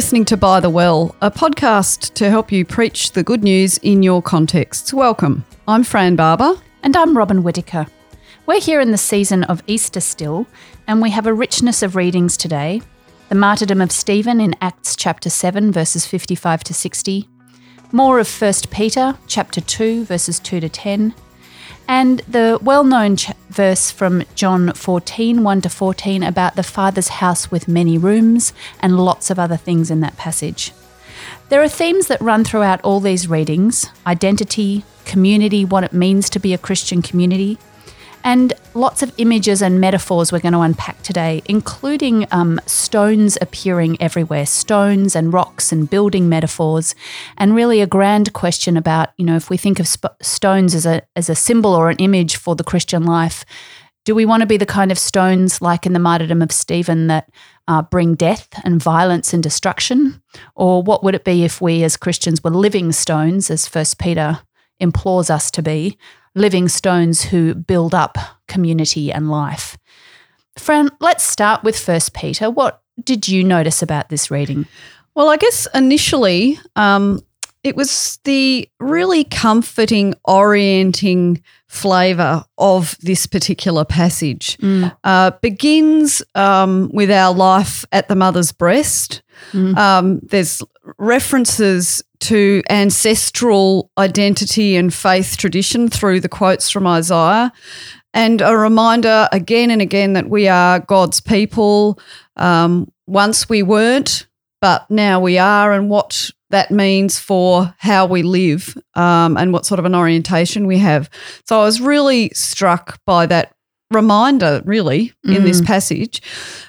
listening to By the Well, a podcast to help you preach the good news in your contexts. Welcome. I'm Fran Barber. And I'm Robin Whittaker. We're here in the season of Easter still, and we have a richness of readings today. The martyrdom of Stephen in Acts chapter 7, verses 55 to 60. More of 1 Peter chapter 2, verses 2 to 10. And the well-known verse from John 14, 1 to 14 about the Father's house with many rooms and lots of other things in that passage. There are themes that run throughout all these readings: identity, community, what it means to be a Christian community, and lots of images and metaphors we're going to unpack today, including stones appearing everywhere, stones and rocks and building metaphors, and really a grand question about, if we think of stones as a symbol or an image for the Christian life, do we want to be the kind of stones like in the martyrdom of Stephen that bring death and violence and destruction? Or what would it be if we as Christians were living stones, as 1 Peter implores us to be, living stones who build up community and life? Fran, let's start with 1 Peter. What did you notice about this reading? Well, I guess initially it was the really comforting, orienting flavour of this particular passage. Begins with our life at the mother's breast. There's references to ancestral identity and faith tradition through the quotes from Isaiah, and a reminder again and again that we are God's people. Once we weren't, but now we are, and what that means for how we live and what sort of an orientation we have. So I was really struck by that reminder, really, in this passage.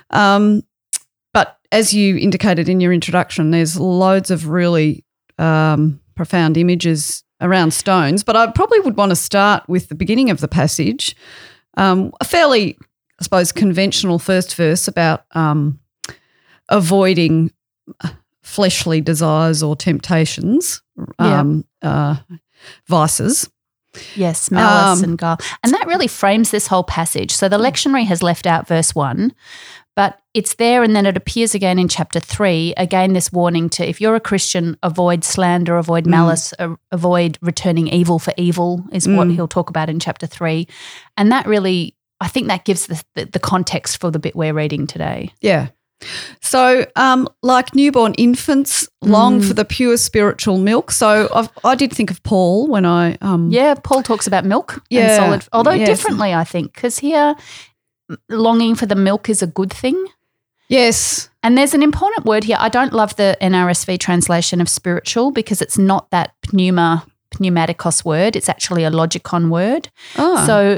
But as you indicated in your introduction, there's loads of really profound images around stones. But I probably would want to start with the beginning of the passage, a fairly, I suppose, conventional first verse about avoiding fleshly desires or temptations, vices. Yes, malice and guile. And that really frames this whole passage. So the lectionary has left out verse 1, but it's there, and then it appears again in chapter 3. Again, this warning to, if you're a Christian, avoid slander, avoid malice, avoid returning evil for evil is what he'll talk about in chapter 3. And that really, I think that gives the context for the bit we're reading today. Yeah. So like newborn infants, long for the pure spiritual milk. So I did think of Paul when I Paul talks about milk and solid, although differently, I think, because here longing for the milk is a good thing. Yes. And there's an important word here. I don't love the NRSV translation of spiritual because it's not that pneumatikos word. It's actually a logikon word. Oh. So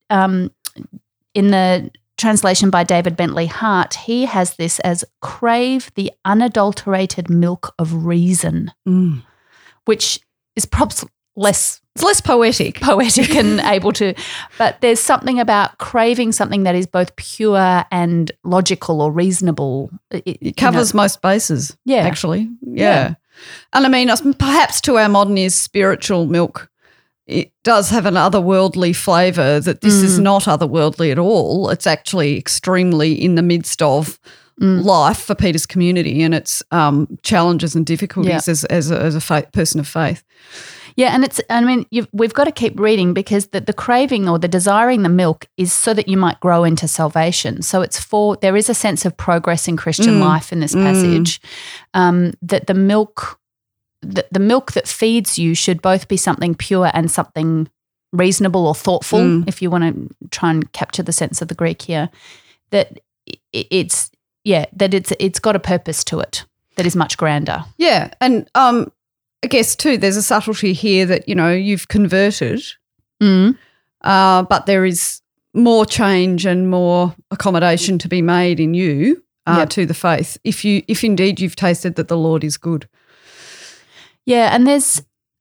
in the translation by David Bentley Hart, he has this as crave the unadulterated milk of reason, which is perhaps less poetic and able to, but there's something about craving something that is both pure and logical or reasonable. It covers most bases, actually. Yeah. And I mean, perhaps to our modern ears, spiritual milk, it does have an otherworldly flavour that this is not otherworldly at all. It's actually extremely in the midst of life for Peter's community and its challenges and difficulties as a person of faith. Yeah, and we've got to keep reading because the craving or the desiring the milk is so that you might grow into salvation. So there is a sense of progress in Christian life in this passage, that the milk that feeds you should both be something pure and something reasonable or thoughtful, if you want to try and capture the sense of the Greek here, that it's got a purpose to it that is much grander. Yeah, and I guess too there's a subtlety here that, you've converted, but there is more change and more accommodation to be made in you to the faith if indeed you've tasted that the Lord is good. Yeah, and there's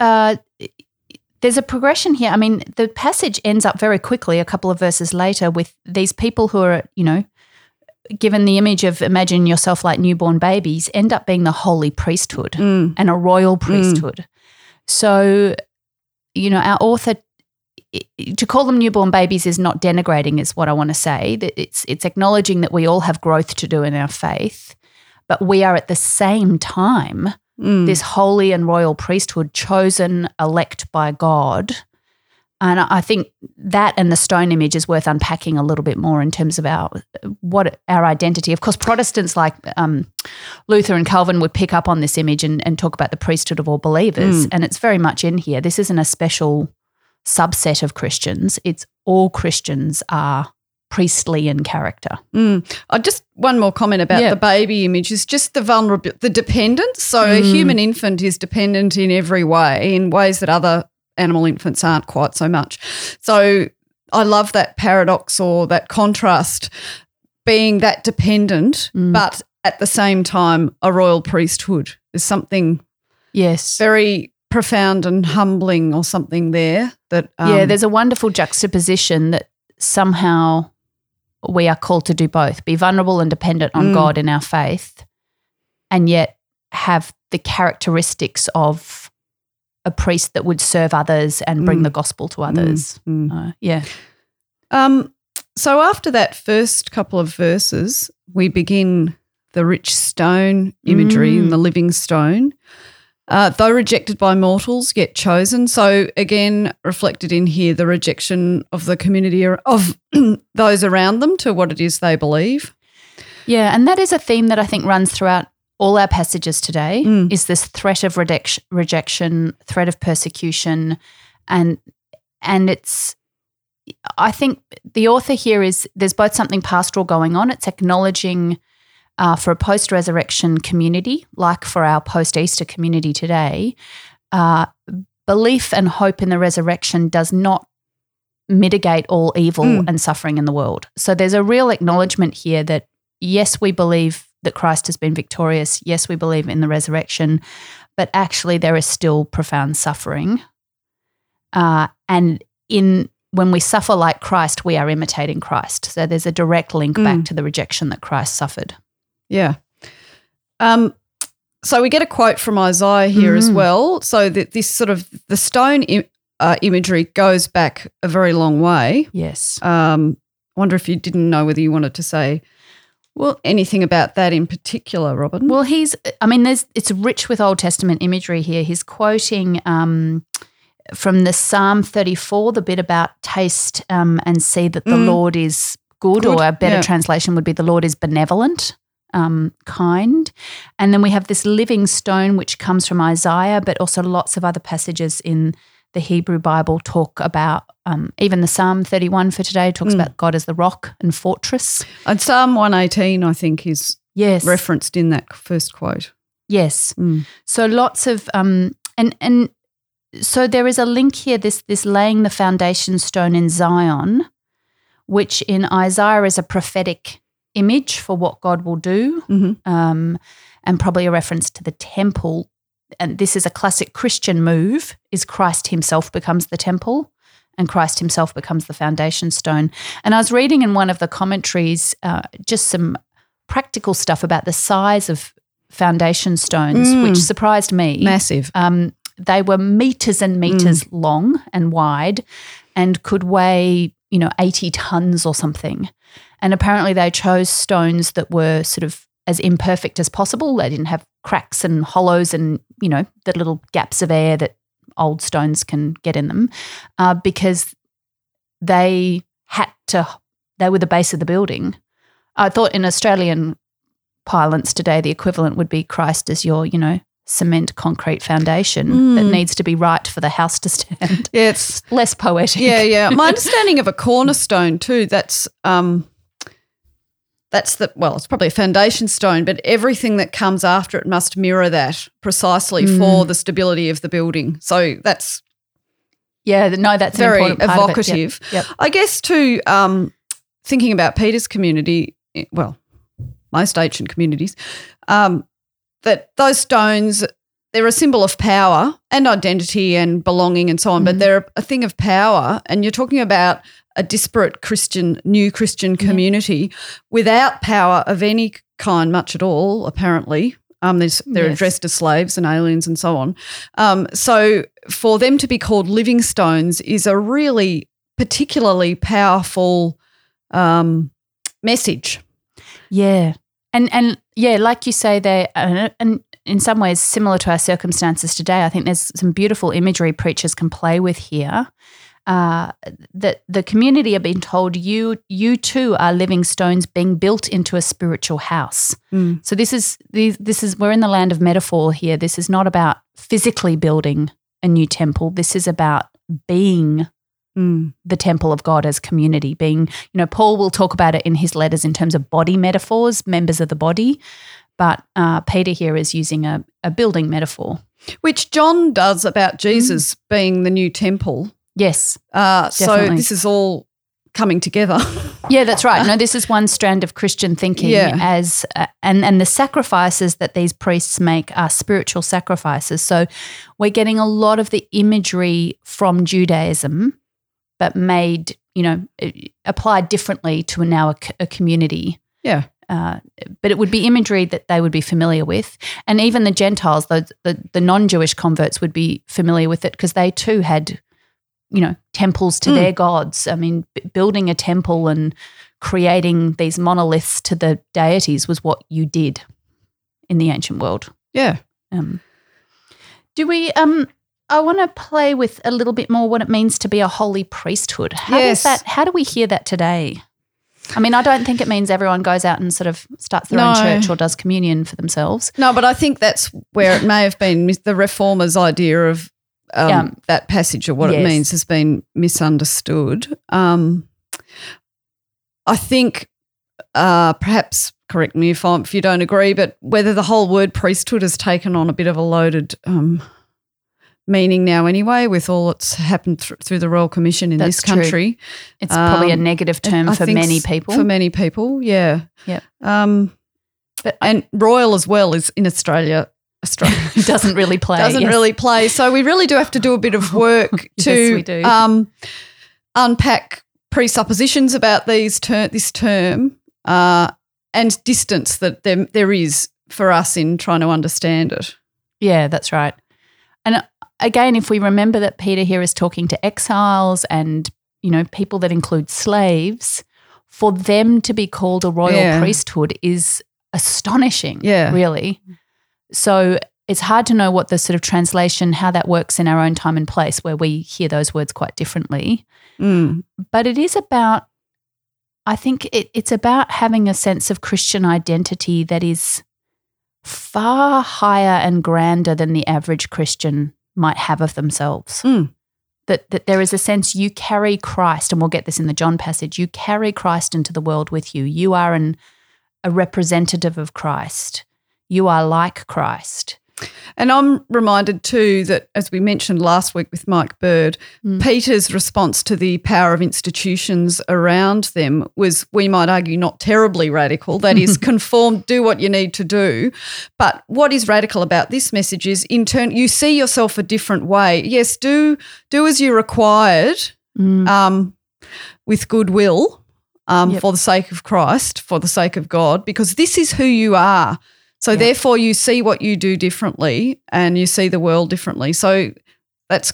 a progression here. I mean, the passage ends up very quickly a couple of verses later with these people who are, given the image of imagine yourself like newborn babies, end up being the holy priesthood and a royal priesthood. So, our author, to call them newborn babies is not denigrating is what I want to say. That it's acknowledging that we all have growth to do in our faith, but we are at the same time this holy and royal priesthood, chosen, elect by God. And I think that and the stone image is worth unpacking a little bit more in terms of our identity. Of course, Protestants like Luther and Calvin would pick up on this image and talk about the priesthood of all believers, and it's very much in here. This isn't a special subset of Christians. It's all Christians are priestly in character. Just one more comment about the baby image is just the dependence. So a human infant is dependent in every way, in ways that other animal infants aren't quite so much. So I love that paradox or that contrast, being that dependent, but at the same time a royal priesthood. There's something very profound and humbling or something there. That there's a wonderful juxtaposition that somehow we are called to do both, be vulnerable and dependent on God in our faith, and yet have the characteristics of a priest that would serve others and bring the gospel to others. So after that first couple of verses, we begin the rich stone imagery in the living stone. Though rejected by mortals, yet chosen. So again, reflected in here, the rejection of the community of those around them to what it is they believe. Yeah, and that is a theme that I think runs throughout all our passages today, is this threat of rejection, threat of persecution, and it's, I think the author here there's both something pastoral going on. It's acknowledging for a post-resurrection community, like for our post-Easter community today, belief and hope in the resurrection does not mitigate all evil and suffering in the world. So there's a real acknowledgement here that, yes, we believe that Christ has been victorious. Yes, we believe in the resurrection, but actually there is still profound suffering. And when we suffer like Christ, we are imitating Christ. So there's a direct link back to the rejection that Christ suffered. Yeah. So we get a quote from Isaiah here as well. So that this sort of the stone imagery goes back a very long way. Yes. I wonder if you didn't know whether you wanted to say anything about that in particular, Robin. Well, it's rich with Old Testament imagery here. He's quoting from the Psalm 34, the bit about taste and see that the Lord is good, or a better translation would be the Lord is benevolent. Kind. And then we have this living stone which comes from Isaiah, but also lots of other passages in the Hebrew Bible talk about, even the Psalm 31 for today talks about God as the rock and fortress. And Psalm 118, I think, is referenced in that first quote. Yes. So lots of and so there is a link here, this laying the foundation stone in Zion, which in Isaiah is a prophetic image for what God will do, and probably a reference to the temple. And this is a classic Christian move, is Christ himself becomes the temple and Christ himself becomes the foundation stone. And I was reading in one of the commentaries just some practical stuff about the size of foundation stones, which surprised me. Massive. They were meters and meters long and wide and could weigh, 80 tons or something. And apparently they chose stones that were sort of as imperfect as possible. They didn't have cracks and hollows and, the little gaps of air that old stones can get in them, because they were the base of the building. I thought in Australian parlance today, the equivalent would be Christ as your, cement concrete foundation that needs to be right for the house to stand. Yeah, it's less poetic. Yeah. My understanding of a cornerstone too, it's probably a foundation stone, but everything that comes after it must mirror that precisely for the stability of the building. So that's that's very an important part evocative. Yep. I guess too, thinking about Peter's community, most ancient communities, that those stones, they're a symbol of power and identity and belonging and so on, but they're a thing of power, and you're talking about a disparate new Christian community without power of any kind much at all, apparently. They're addressed as slaves and aliens and so on. So for them to be called living stones is a really particularly powerful message. Yeah. And Yeah, like you say, they and in some ways similar to our circumstances today. I think there's some beautiful imagery preachers can play with here. That the community are being told you too are living stones being built into a spiritual house. So this is we're in the land of metaphor here. This is not about physically building a new temple. This is about being the temple of God as community. Being, Paul will talk about it in his letters in terms of body metaphors, members of the body. But Peter here is using a building metaphor. Which John does about Jesus being the new temple. Yes. So this is all coming together. Yeah, that's right. No, this is one strand of Christian thinking as and the sacrifices that these priests make are spiritual sacrifices. So we're getting a lot of the imagery from Judaism, but made, applied differently to now a community. Yeah. But it would be imagery that they would be familiar with. And even the Gentiles, the non-Jewish converts would be familiar with it because they too had, temples to their gods. I mean, building a temple and creating these monoliths to the deities was what you did in the ancient world. Yeah. Do we I want to play with a little bit more what it means to be a holy priesthood. How do we hear that today? I mean, I don't think it means everyone goes out and sort of starts their own church or does communion for themselves. No, but I think that's where it may have been the Reformers' idea of that passage or what it means has been misunderstood. I think perhaps correct me if you don't agree, but whether the whole word priesthood has taken on a bit of a loaded meaning now anyway with all that's happened through the Royal Commission in this country. True. It's probably a negative term for many people. For many people, yeah. Yeah. And royal as well is in Australia doesn't really play. So we really do have to do a bit of work to unpack presuppositions about this term and distance that there is for us in trying to understand it. Yeah, that's right. And again, if we remember that Peter here is talking to exiles and, people that include slaves, for them to be called a royal priesthood is astonishing, really. So it's hard to know what the sort of translation, how that works in our own time and place where we hear those words quite differently. But it is about, I think it's about having a sense of Christian identity that is far higher and grander than the average Christian might have of themselves. That there is a sense you carry Christ, and we'll get this in the John passage, you carry Christ into the world with you. You are a representative of Christ. You are like Christ. And I'm reminded too that, as we mentioned last week with Mike Bird, Peter's response to the power of institutions around them was, we might argue, not terribly radical. That is, conform, do what you need to do. But what is radical about this message is, in turn, you see yourself a different way. Yes, do as you're required with goodwill for the sake of Christ, for the sake of God, because this is who you are. So therefore you see what you do differently and you see the world differently. So it's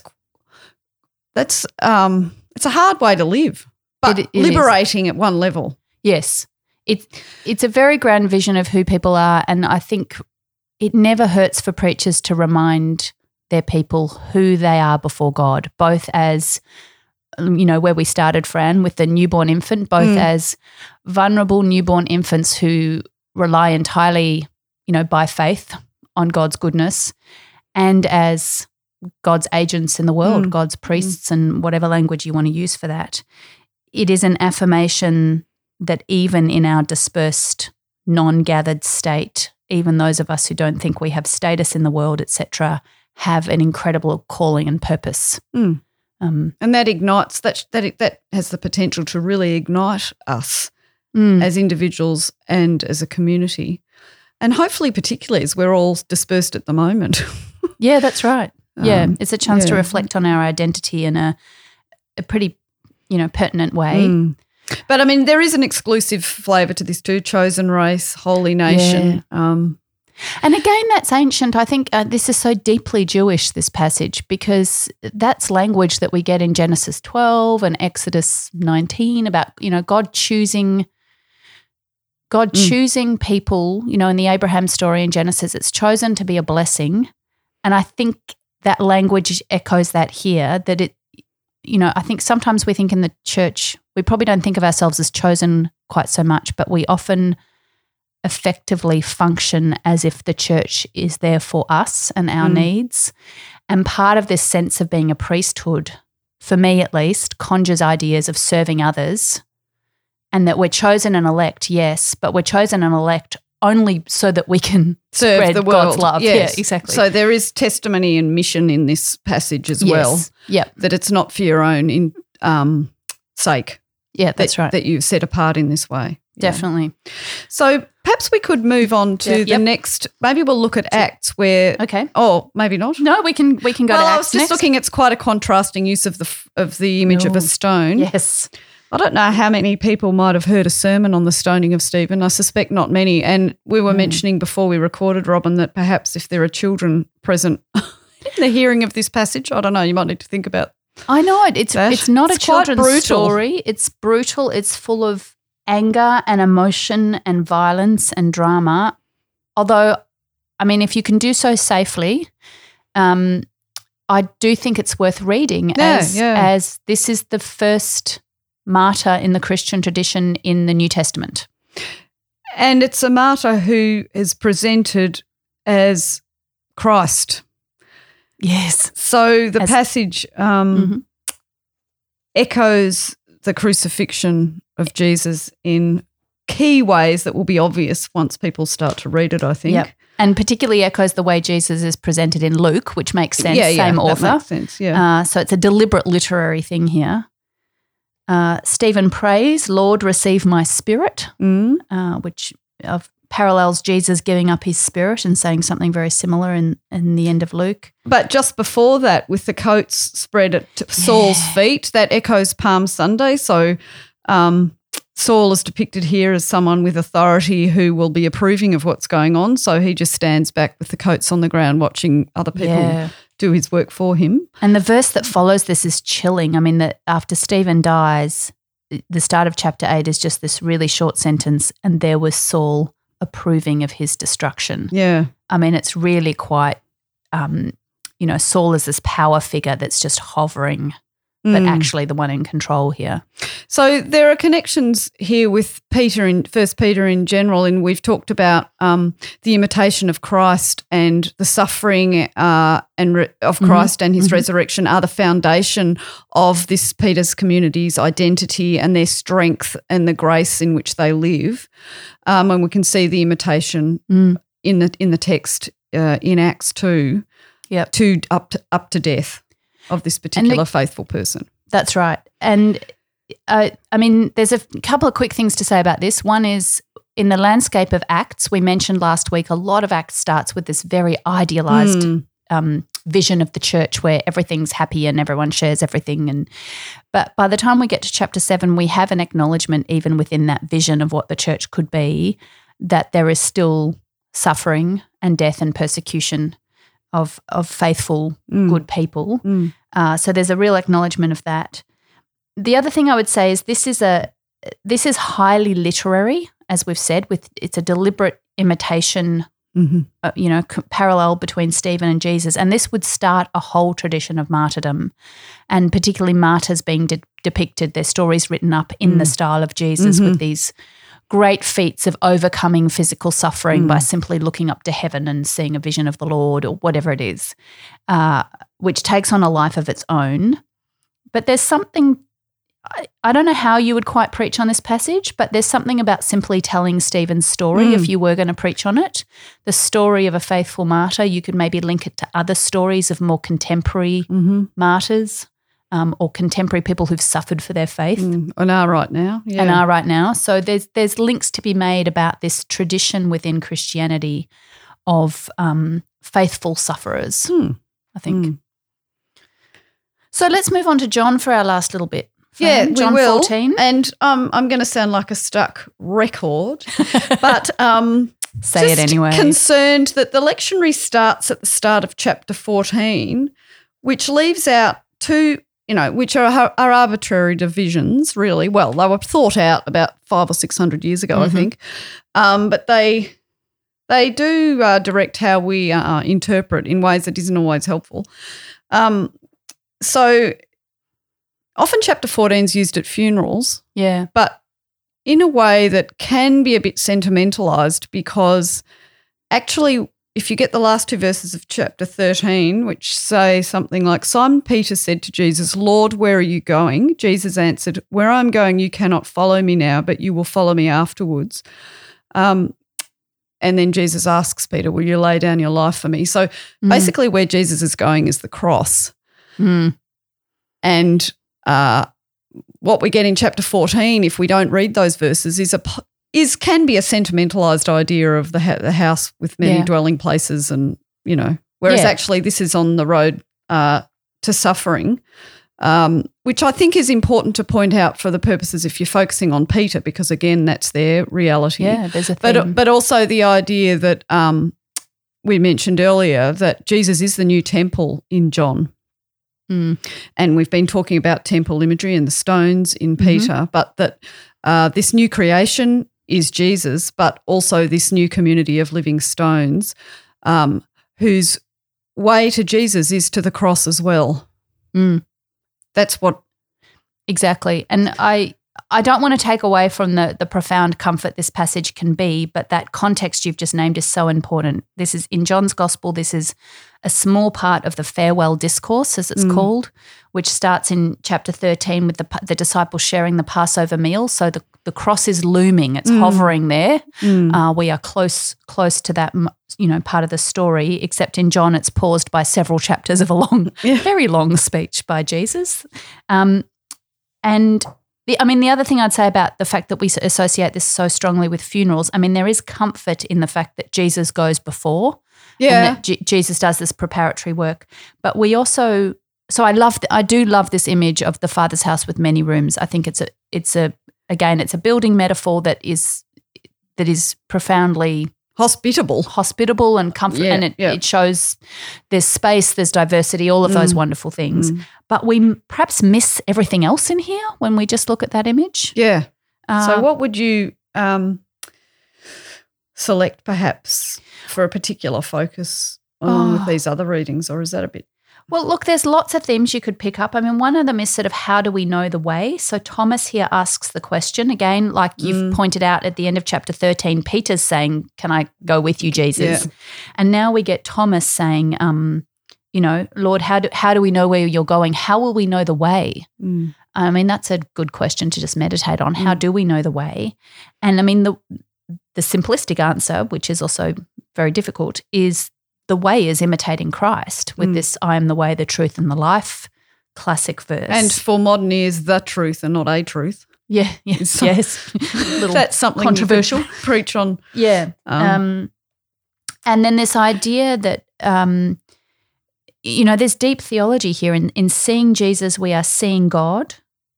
a hard way to live, but it liberating at one level. Yes. It's a very grand vision of who people are, and I think it never hurts for preachers to remind their people who they are before God, both as, where we started, Fran, with the newborn infant, both as vulnerable newborn infants who rely entirely by faith on God's goodness, and as God's agents in the world, God's priests, and whatever language you want to use for that. It is an affirmation that even in our dispersed, non-gathered state, even those of us who don't think we have status in the world, etc., have an incredible calling and purpose. And that ignites, that has the potential to really ignite us as individuals and as a community. And hopefully particularly as we're all dispersed at the moment. Yeah, that's right. It's a chance to reflect on our identity in a pretty, pertinent way. But, I mean, there is an exclusive flavour to this too, chosen race, holy nation. And again, that's ancient. I think this is so deeply Jewish, this passage, because that's language that we get in Genesis 12 and Exodus 19 about, God choosing God choosing people, in the Abraham story in Genesis, it's chosen to be a blessing. And I think that language echoes that here, that I think sometimes we think in the church, we probably don't think of ourselves as chosen quite so much, but we often effectively function as if the church is there for us and our needs. And part of this sense of being a priesthood, for me at least, conjures ideas of serving others, and that we're chosen and elect, yes, but we're chosen and elect only so that we can serve spread the world. God's love. Yes. Yeah, exactly. So there is testimony and mission in this passage as well. Yep. That it's not for your own sake. Yeah, that's right. That you've set apart in this way. Yeah. Definitely. So perhaps we could move on to the next. Maybe we'll look at Acts where. Okay. Oh, maybe not. No, we can go to Acts. Well, I was just next. looking. It's quite a contrasting use of the image of a stone. Yes. I don't know how many people might have heard a sermon on the stoning of Stephen. I suspect not many. And we were mentioning before we recorded, Robin, that perhaps if there are children present in the hearing of this passage, I don't know, you might need to think about. I know it. It's not a children's brutal story. It's brutal. It's full of anger and emotion and violence and drama. Although, I mean, if you can do so safely, I do think it's worth reading as this is the first martyr in the Christian tradition in the New Testament. And it's a martyr who is presented as Christ. Yes. So the passage echoes the crucifixion of Jesus in key ways that will be obvious once people start to read it, I think. Yep. And particularly echoes the way Jesus is presented in Luke, which makes sense, same author. That makes sense, yeah. So it's a deliberate literary thing here. Stephen prays, Lord, receive my spirit, which parallels Jesus giving up his spirit and saying something very similar in the end of Luke. But just before that, with the coats spread at Saul's feet, that echoes Palm Sunday. So Saul is depicted here as someone with authority who will be approving of what's going on. So he just stands back with the coats on the ground watching other people do his work for him. And the verse that follows this is chilling. I mean, that after Stephen dies, the start of chapter 8 is just this really short sentence, and there was Saul approving of his destruction. Yeah. I mean, it's really quite, Saul is this power figure that's just hovering, but actually the one in control here. So there are connections here with Peter in 1 Peter in general, and we've talked about the imitation of Christ and the suffering of Christ and his resurrection are the foundation of this Peter's community's identity and their strength and the grace in which they live. And we can see the imitation in the text in Acts 2, up to death of this particular faithful person. That's right. And there's a couple of quick things to say about this. One is in the landscape of Acts, we mentioned last week, a lot of Acts starts with this very idealized vision of the church where everything's happy and everyone shares everything. But by the time we get to chapter 7, we have an acknowledgement even within that vision of what the church could be, that there is still suffering and death and persecution of faithful, good people. So there's a real acknowledgement of that. The other thing I would say is this is highly literary, as we've said. It's a deliberate imitation, parallel between Stephen and Jesus, and this would start a whole tradition of martyrdom, and particularly martyrs being depicted, their stories written up in the style of Jesus with these great feats of overcoming physical suffering by simply looking up to heaven and seeing a vision of the Lord or whatever it is, which takes on a life of its own. But there's something, I don't know how you would quite preach on this passage, but there's something about simply telling Stephen's story if you were going to preach on it. The story of a faithful martyr, you could maybe link it to other stories of more contemporary martyrs. Or contemporary people who've suffered for their faith. And are right now. Yeah. And are right now. So there's links to be made about this tradition within Christianity of faithful sufferers, I think. So let's move on to John for our last little bit. John we will. 14. And I'm going to sound like a stuck record, but say it anyway. Concerned that the lectionary starts at the start of chapter 14, which leaves out two which are arbitrary divisions, really. Well, they were thought out about 500 or 600 years ago, I think, but they do direct how we interpret in ways that isn't always helpful. So often chapter 14 is used at funerals, but in a way that can be a bit sentimentalised, because actually if you get the last two verses of chapter 13, which say something like, Simon Peter said to Jesus, Lord, where are you going? Jesus answered, where I'm going you cannot follow me now, but you will follow me afterwards. And then Jesus asks Peter, will you lay down your life for me? So basically where Jesus is going is the cross. And what we get in chapter 14, if we don't read those verses, can be a sentimentalised idea of the house with many dwelling places, and whereas actually this is on the road to suffering, which I think is important to point out for the purposes if you're focusing on Peter, because again that's their reality. Yeah, there's a theme. But also the idea that we mentioned earlier that Jesus is the new temple in John. And we've been talking about temple imagery and the stones in Peter, but that this new creation is Jesus, but also this new community of living stones whose way to Jesus is to the cross as well. That's what – exactly. And I don't want to take away from the profound comfort this passage can be, but that context you've just named is so important. This is in John's Gospel. This is a small part of the farewell discourse, as it's called, which starts in chapter 13 with the disciples sharing the Passover meal. So the cross is looming; it's hovering there. We are close to that, part of the story. Except in John, it's paused by several chapters of a very long speech by Jesus, and. The other thing I'd say about the fact that we associate this so strongly with funerals, there is comfort in the fact that Jesus goes before, and that Jesus does this preparatory work. But we also, I do love this image of the Father's house with many rooms. I think it's a building metaphor that is profoundly hospitable and comfort, and it shows there's space, there's diversity, all of those wonderful things. But we perhaps miss everything else in here when we just look at that image. Yeah. So what would you select perhaps for a particular focus along with these other readings, or is that a bit? Well, look, there's lots of themes you could pick up. One of them is sort of how do we know the way? So Thomas here asks the question again, like you've pointed out at the end of chapter 13, Peter's saying, can I go with you, Jesus? Yeah. And now we get Thomas saying, Lord, how do we know where you're going? How will we know the way? That's a good question to just meditate on. How do we know the way? And the simplistic answer, which is also very difficult, is the way is imitating Christ with this I am the way, the truth and the life classic verse. And for modern ears, the truth and not a truth. Yeah, yes. That's something controversial. You could preach on. Yeah. And then this idea that, there's deep theology here. In seeing Jesus, we are seeing God,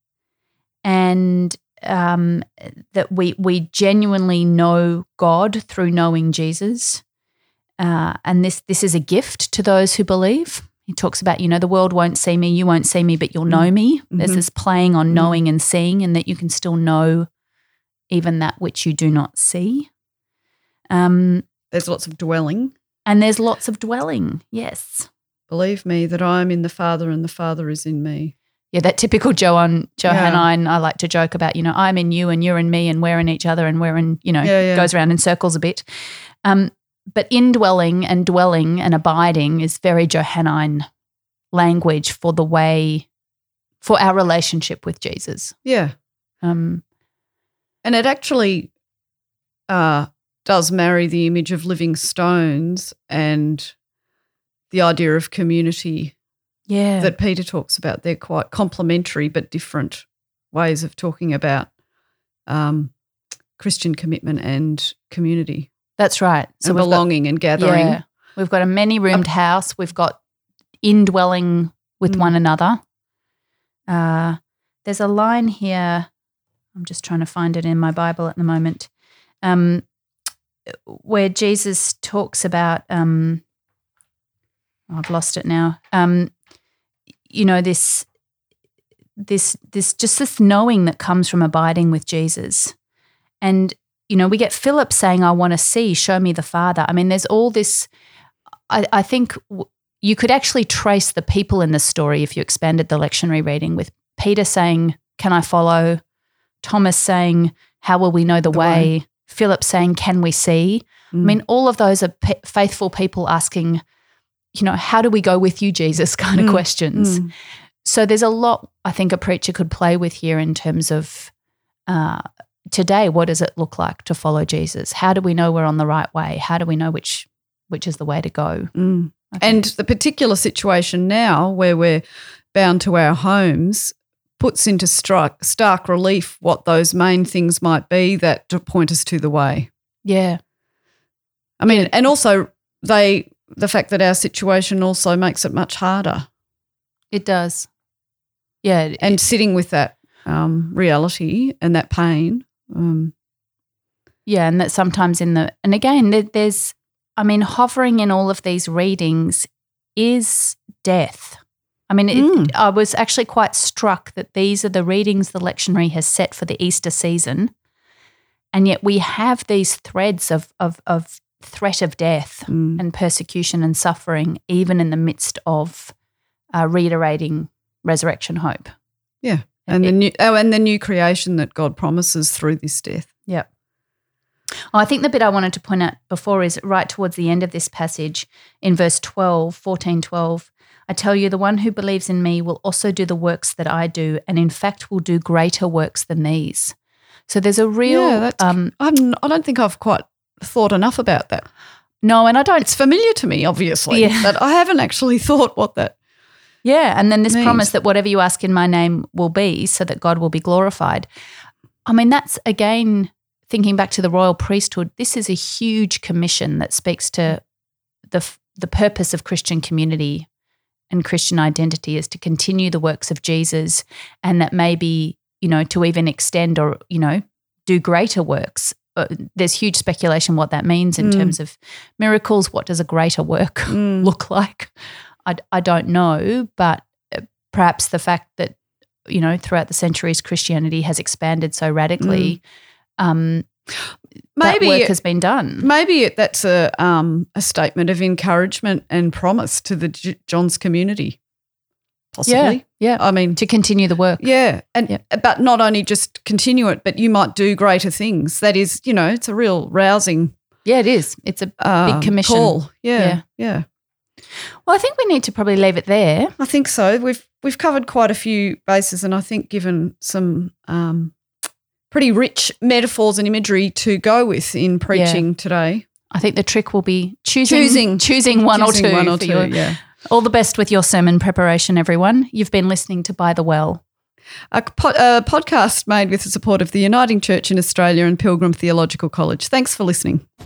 and that we genuinely know God through knowing Jesus. And this is a gift to those who believe. He talks about, the world won't see me, you won't see me, but you'll know me. There's this playing on knowing and seeing, and that you can still know even that which you do not see. There's lots of dwelling. And there's lots of dwelling, yes. Believe me that I am in the Father and the Father is in me. Yeah, that typical Johannine, I like to joke about, I'm in you and you're in me and we're in each other and we're in, goes around in circles a bit. But indwelling and dwelling and abiding is very Johannine language for our relationship with Jesus. Yeah. And it actually does marry the image of living stones and the idea of community that Peter talks about. They're quite complementary but different ways of talking about Christian commitment and community. That's right. So belonging and gathering. Yeah. We've got a many-roomed house. We've got indwelling with one another. There's a line here. I'm just trying to find it in my Bible at the moment, where Jesus talks about I've lost it now. This this knowing that comes from abiding with Jesus. And, you know, we get Philip saying, I want to see, show me the Father. I mean, there's all this, I think you could actually trace the people in this story if you expanded the lectionary reading, with Peter saying, can I follow? Thomas saying, how will we know the way? Philip saying, can we see? I mean, all of those are faithful people asking, you know, how do we go with you, Jesus, kind of questions. So there's a lot I think a preacher could play with here in terms of today, what does it look like to follow Jesus? How do we know we're on the right way? How do we know which is the way to go? And the particular situation now where we're bound to our homes puts into stark relief what those main things might be that point us to the way. Yeah. I mean, and also the fact that our situation also makes it much harder. It does. Yeah. And sitting with that reality and that pain. Yeah, and that sometimes and again, there's, I mean, hovering in all of these readings is death. I mean, I was actually quite struck that these are the readings the lectionary has set for the Easter season, and yet we have these threads of threat of death and persecution and suffering, even in the midst of reiterating resurrection hope. Yeah, and the new creation that God promises through this death. Yeah. Oh, I think the bit I wanted to point out before is right towards the end of this passage in verse 14:12. I tell you, the one who believes in me will also do the works that I do, and in fact will do greater works than these. So there's a real I don't think I've quite thought enough about that. No, and I don't. It's familiar to me, obviously, but I haven't actually thought what that and then this means. Promise that whatever you ask in my name will be, so that God will be glorified. I mean, that's, again, thinking back to the royal priesthood, this is a huge commission that speaks to the purpose of Christian community and Christian identity is to continue the works of Jesus, and that maybe, you know, to even extend or, you know, do greater works. There's huge speculation what that means in terms of miracles. What does a greater work look like? I don't know, but perhaps the fact that, you know, throughout the centuries Christianity has expanded so radically, maybe that work has been done. Maybe that's a statement of encouragement and promise to the John's community, possibly. Yeah. I mean, to continue the work. Yeah, but not only just continue it, but you might do greater things. That is, you know, it's a real rousing. Yeah, it is. It's a big commission. Call. Yeah. Well, I think we need to probably leave it there. I think so. We've covered quite a few bases, and I think given some pretty rich metaphors and imagery to go with in preaching today. I think the trick will be choosing one or two. All the best with your sermon preparation, everyone. You've been listening to By the Well, a podcast made with the support of the Uniting Church in Australia and Pilgrim Theological College. Thanks for listening.